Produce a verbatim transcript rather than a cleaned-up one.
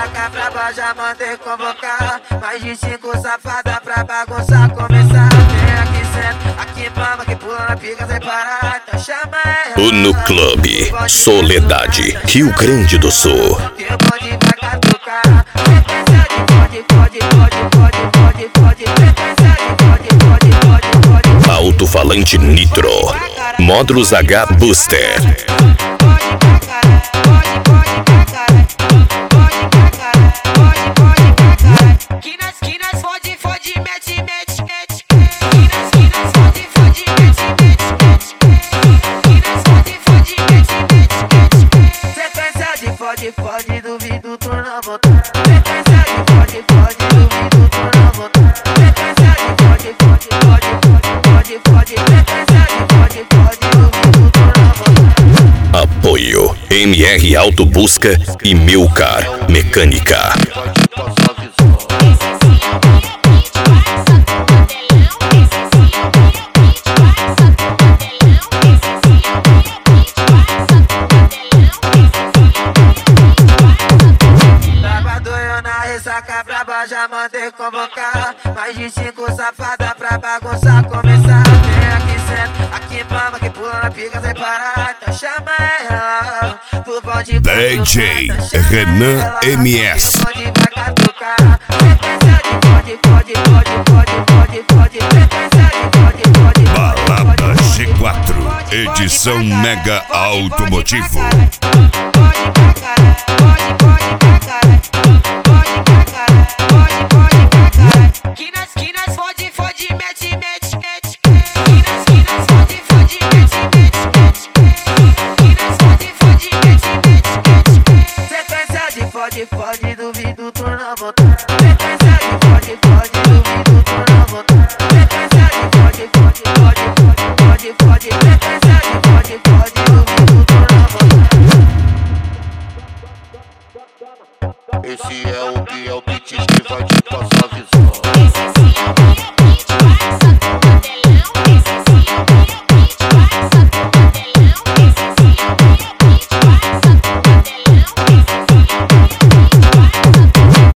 ressaca braba, já mandei convocar. Mais de cinco safada pra bagunçar começar. Vem aqui senta, aqui mama, que pula na pica sem parar. Então chama ela. O No Clube Soledade, Rio Grande do Sul. Que o bonde vai catucar. Sequência de pode, pode, pode, pode, pode, pode. Sequência de pode, pode, pode, pode. Alto-falante Nitro, Módulos H Booster. Pode, pode, duvido tu não botar. Sequência de pode, pode, duvido tu não botar. Sequência de pode, pode, pode, pode, pode, pode. Sequência de pode, pode, duvido tu não botar. Apoio M R Auto Busca e Milcar Mecânica. Ressaca braba, já mandei convocar. Mais de cinco safada pra bagunçar começar. Vem aqui senta, aqui mama, que pula na pica sem parar. Então chama ela. Pro bonde D J Renan M S. Bonde vai catucar. Sequência de pode, pode, pode, pode, pode, pode. Sequência de pode, pode, Balada G quatro, edição Mega Automotivo. Pode, pode, duvido tu não botar. Sequência de pode, pode, duvido tu não botar. Sequência de pode, pode, pode, pode, pode, pode. Sequência de pode, pode, duvido tu não botar. Esse é o que é o beat que vai te passar visão.